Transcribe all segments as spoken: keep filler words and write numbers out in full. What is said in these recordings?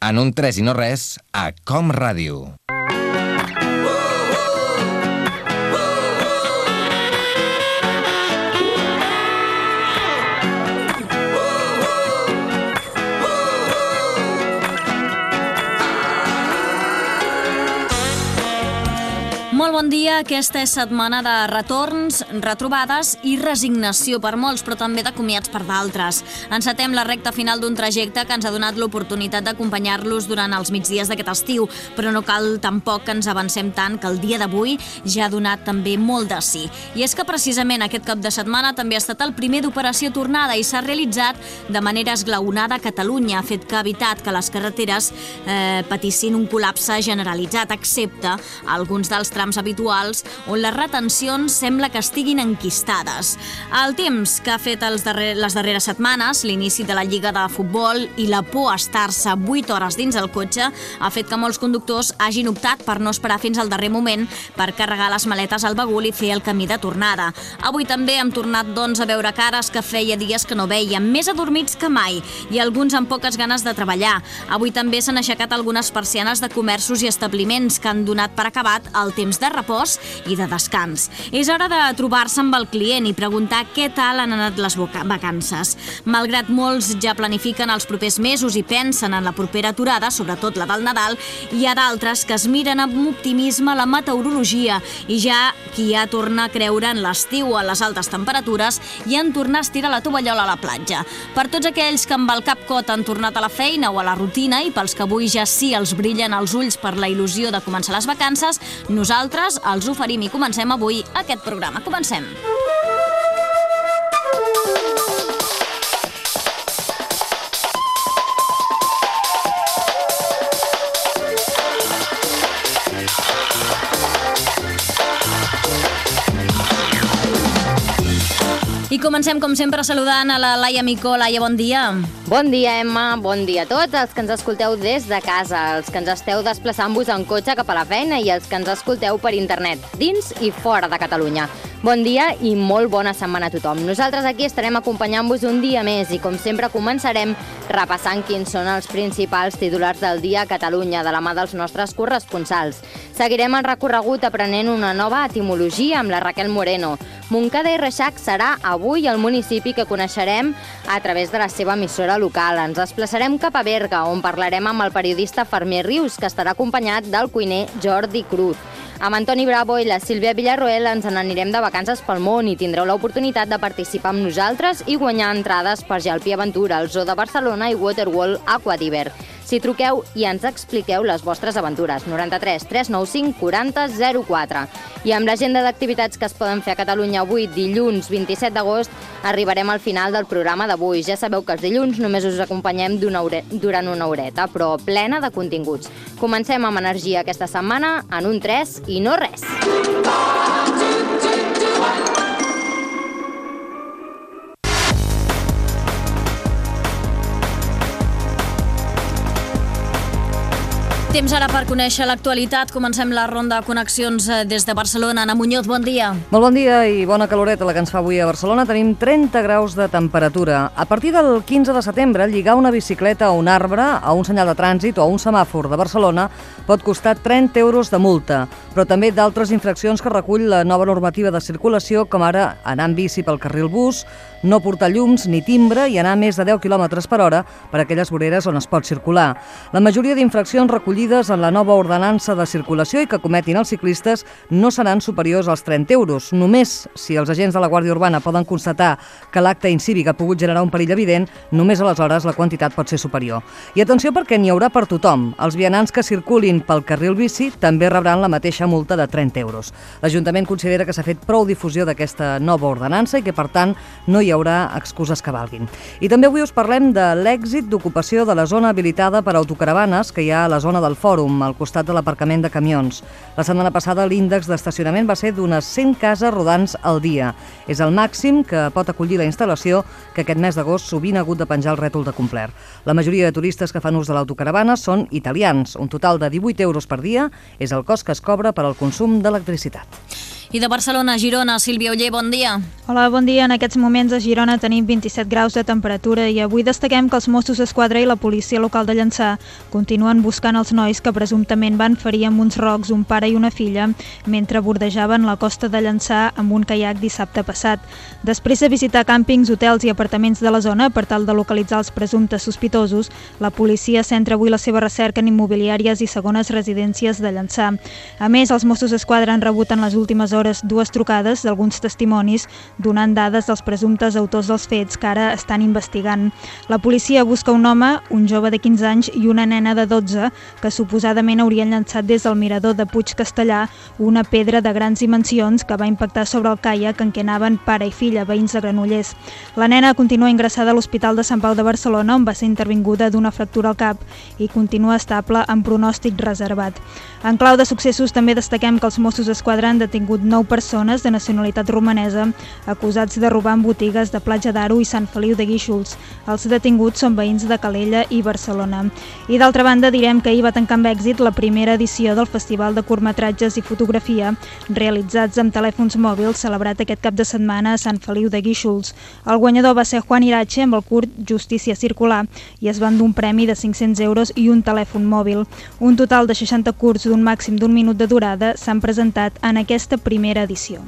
en un tres i no res a Com Ràdio. Molt bon dia, aquesta és setmana de retorns, retrobades i resignació per molts, però també de comiats per d'altres. Encetem la recta final d'un trajecte que ens ha donat l'oportunitat d'acompanyar-los durant els migdies d'aquest estiu, però no cal tampoc que ens avancem tant que el dia d'avui ja ha donat també molt de sí. I és que precisament aquest cap de setmana també ha estat el primer d'Operació Tornada i s'ha realitzat de manera esglaonada a Catalunya, fet que ha evitat que les carreteres eh, patissin un col·lapse generalitzat, excepte alguns dels trams habituals on les retencions sembla que estiguin enquistades. El temps que ha fet els darrer, les darreres setmanes, l'inici de la Lliga de Futbol i la por a estar-se vuit hores dins el cotxe ha fet que molts conductors hagin optat per no esperar fins al darrer moment per carregar les maletes al bagul i fer el camí de tornada. Avui també hem tornat doncs a veure cares que feia dies que no veiem, més adormits que mai i alguns amb poques ganes de treballar. Avui també s'han aixecat algunes persianes de comerços i establiments que han donat per acabat el temps de repòs i de descans. És hora de trobar-se amb el client i preguntar què tal han anat les vacances. Malgrat molts ja planifiquen els propers mesos i pensen en la propera aturada, sobretot la del Nadal, hi ha d'altres que es miren amb optimisme la meteorologia i ja qui ja torna a creure en l'estiu o en les altes temperatures i en tornar a estirar la tovallola a la platja. Per tots aquells que amb el cap cot han tornat a la feina o a la rutina i pels que avui ja sí els brillen els ulls per la il·lusió de començar les vacances, nosaltres els oferim i comencem avui aquest programa. Comencem! I comencem, com sempre, saludant a la Laia Micó. Laia, bon dia. Bon dia, Emma. Bon dia a tots els que ens escolteu des de casa, els que ens esteu desplaçant-vos en cotxe cap a la feina i els que ens escolteu per internet, dins i fora de Catalunya. Bon dia i molt bona setmana a tothom. Nosaltres aquí estarem acompanyant-vos un dia més i, com sempre, començarem repassant quins són els principals titulars del dia a Catalunya de la mà dels nostres corresponsals. Seguirem el recorregut aprenent una nova etimologia amb la Raquel Moreno. Montcada i Reixac serà avui el municipi que coneixerem a través de la seva emissora local. Ens desplaçarem cap a Berga, on parlarem amb el periodista Fermí Rius, que estarà acompanyat del cuiner Jordi Cruz. Amb Antoni Bravo i la Sílvia Villarroel ens n'anirem de vacances pel món i tindreu l'oportunitat de participar amb nosaltres i guanyar entrades per Jalpi Aventura, el Zoo de Barcelona i Waterworld Aquadiver. Si truqueu i ens expliqueu les vostres aventures, noranta-tres tres nou cinc quaranta zero quatre. I amb l'agenda d'activitats que es poden fer a Catalunya avui, dilluns vint-i-set d'agost, arribarem al final del programa d'avui. Ja sabeu que els dilluns només us acompanyem durant una horeta, però plena de continguts. Comencem amb energia aquesta setmana en un tres i no res. Temps ara per conèixer l'actualitat. Comencem la ronda de connexions des de Barcelona. Ana Muñoz, bon dia. Molt bon dia i bona caloreta la que ens fa avui a Barcelona. Tenim trenta graus de temperatura. A partir del quinze de setembre, lligar una bicicleta a un arbre, a un senyal de trànsit o a un semàfor de Barcelona pot costar trenta euros de multa, però també d'altres infraccions que recull la nova normativa de circulació, com ara anar en bici pel carril bus, no portar llums ni timbre i anar a més de deu quilòmetres per hora per aquelles voreres on es pot circular. La majoria d'infraccions recollides en la nova ordenança de circulació i que cometin els ciclistes no seran superiors als trenta euros. Només si els agents de la Guàrdia Urbana poden constatar que l'acte incívic ha pogut generar un perill evident, només aleshores la quantitat pot ser superior. I atenció perquè n'hi haurà per tothom. Els vianants que circulin pel carril bici també rebran la mateixa multa de trenta euros. L'Ajuntament considera que s'ha fet prou difusió d'aquesta nova ordenança i que, per tant, no hi haurà excuses que valguin. I també avui us parlem de l'èxit d'ocupació de la zona habilitada per autocaravanes que hi ha a la zona del Fòrum, al costat de l'aparcament de camions. La setmana passada l'índex d'estacionament va ser d'unes cent cases rodants al dia. És el màxim que pot acollir la instal·lació, que aquest mes d'agost sovint ha hagut de penjar el rètol de complert. La majoria de turistes que fan ús de l'autocaravana són italians. Un total de divuit euros per dia és el cost que es cobra per al consum d'electricitat. I de Barcelona a Girona, Sílvia Oller, bon dia. Hola, bon dia. En aquests moments a Girona tenim vint-i-set graus de temperatura i avui destaquem que els Mossos d'Esquadra i la policia local de Llançà continuen buscant els nois que presumptament van ferir amb uns rocs un pare i una filla mentre bordejaven la costa de Llançà amb un caiac dissabte passat. Després de visitar càmpings, hotels i apartaments de la zona per tal de localitzar els presumptes sospitosos, la policia centra avui la seva recerca en immobiliàries i segones residències de Llançà. A més, els Mossos d'Esquadra han rebut en les últimes hores dues trucades d'alguns testimonis donant dades dels presumptes autors dels fets que ara estan investigant. La policia busca un home, un jove de quinze anys i una nena de dotze que suposadament haurien llançat des del mirador de Puig Castellà una pedra de grans dimensions que va impactar sobre el caiac en què anaven pare i filla, veïns de Granollers. La nena continua ingressada a l'Hospital de Sant Pau de Barcelona on va ser intervinguda d'una fractura al cap i continua estable amb pronòstic reservat. En clau de successos també destaquem que els Mossos d'Esquadra han detingut nou persones de nacionalitat romanesa acusats de robar en botigues de Platja d'Aro i Sant Feliu de Guíxols. Els detinguts són veïns de Calella i Barcelona. I d'altra banda direm que ahir va tancar amb èxit la primera edició del Festival de Curtmetratges i Fotografia realitzats amb telèfons mòbils celebrat aquest cap de setmana a Sant Feliu de Guíxols. El guanyador va ser Juan Irache amb el curt Justícia Circular i es va endur un premi de cinc-cents euros i un telèfon mòbil. Un total de seixanta curts d'un màxim d'un minut de durada s'han presentat en aquesta primera edició.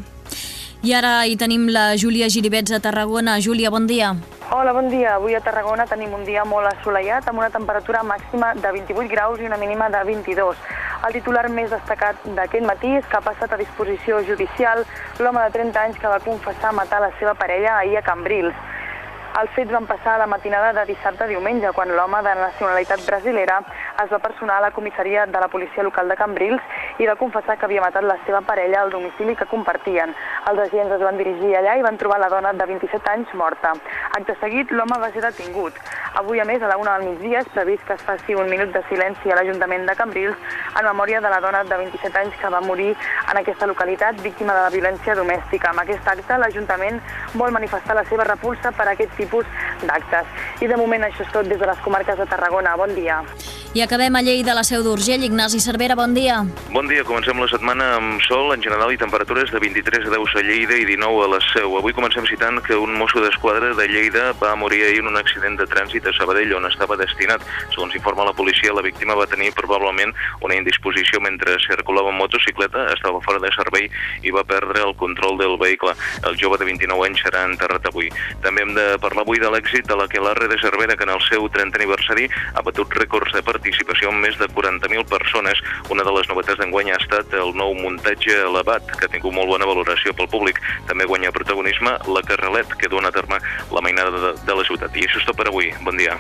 I ara hi tenim la Júlia Giribets a Tarragona. Júlia, bon dia. Hola, bon dia. Avui a Tarragona tenim un dia molt assolellat amb una temperatura màxima de vint-i-vuit graus i una mínima de vint-i-dos. El titular més destacat d'aquest matí és que ha passat a disposició judicial l'home de trenta anys que va confessar matar la seva parella ahir a Cambrils. Els fets van passar a la matinada de dissabte a diumenge, quan l'home de nacionalitat brasilera es va personar a la comissaria de la policia local de Cambrils i va confessar que havia matat la seva parella al domicili que compartien. Els agents es van dirigir allà i van trobar la dona de vint-i-set anys morta. Acte seguit, l'home va ser detingut. Avui, a més, a la una del migdia, és previst que es faci un minut de silenci a l'Ajuntament de Cambrils en memòria de la dona de vint-i-set anys que va morir en aquesta localitat víctima de la violència domèstica. Amb aquest acte, l'Ajuntament vol manifestar la seva repulsa per aquest tipus d'actes. I de moment això és tot des de les comarques de Tarragona. Bon dia. I acabem a Lleida, la Seu d'Urgell. Ignasi Cervera, bon dia. Bon dia, comencem la setmana amb sol en general i temperatures de vint-i-tres graus a Lleida i dinou a la Seu. Avui comencem citant que un mosso d'esquadra de Lleida va morir ahir en un accident de trànsit a Sabadell on estava destinat. Segons informa la policia, la víctima va tenir probablement una indisposició mentre circulava en motocicleta, estava fora de servei i va perdre el control del vehicle. El jove de vint-i-nou anys serà enterrat avui. També hem de parlar avui de l'èxit de l'Aquelarre de Cervera, que en el seu trentè aniversari ha batut rècords de participació amb més de quaranta mil persones. Una de les novetats d'enguany ha estat el nou muntatge elevat, que ha tingut molt bona valoració pel públic. També guanya protagonisme la Carrelet, que dona a terme la mainada de, de la ciutat. I això és tot per avui. Bon dia.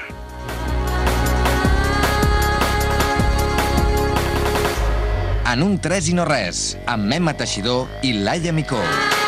En un tres i no res, amb Mema Teixidor i Laia Micó.